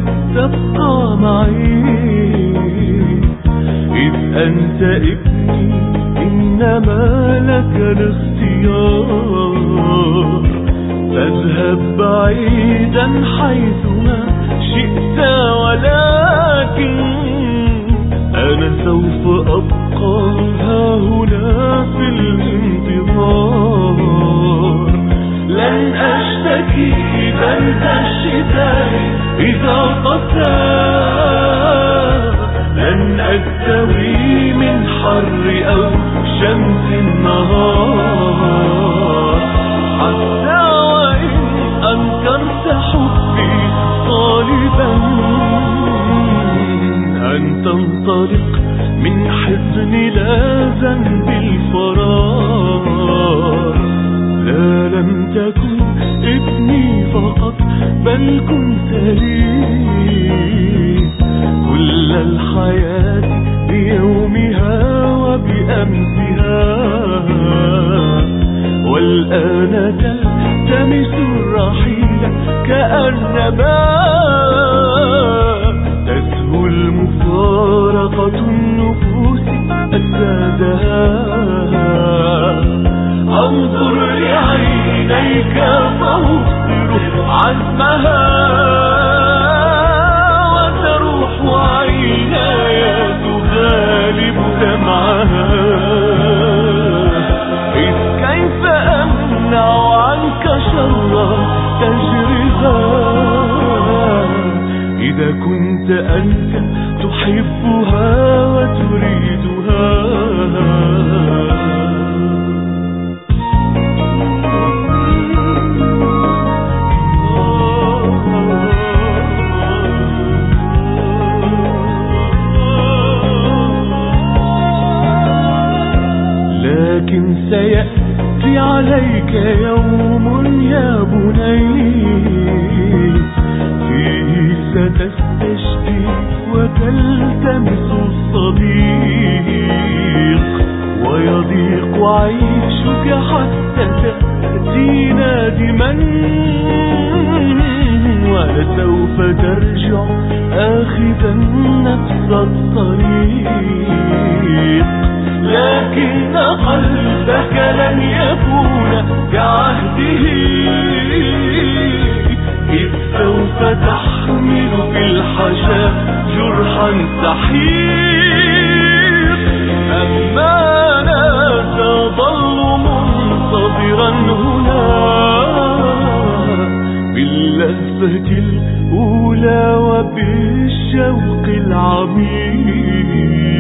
تبقى معي، إذ أنت ابني إنما لك الاختيار. فاذهب بعيدا حيثما شئت، ولكن أنا سوف أبقى ها هنا في الانتظار. لن أشتكي برد الشتاء إذا قسى، لن أكتوي من حر أو شمس النهار. حتى وإن أنكرت حبي طالبا أن تنطلق من حزن لا ذنب الفرار. لا لم تكن ابني فقط بل كنت لي كل الحياة بيومها وبأمسها. والآن تلتمس الرحيل كأنما تسهو المفارقة النفوس أجسادها. انظر لعينيك فأبصر عزمها، وتروح عيناي تغالب دمعها. إذ كيف أمنع عنك شر تجربها، إذا كنت أنت تحبها وتريدها. لكن سيأتي عليك يوم يا بني، فيه ستستشفي وتلتمس الصديق، ويضيق عيشك حتى تأتي نادما، ولسوف ترجع آخذا نفس الطريق. لكن قلبك لن يكون كعهده، إذ سوف تحمل في الحشا جرحا سحيق. أما أنا سأظل منتظرا هنا باللهفة الأولى وبالشوق العميق.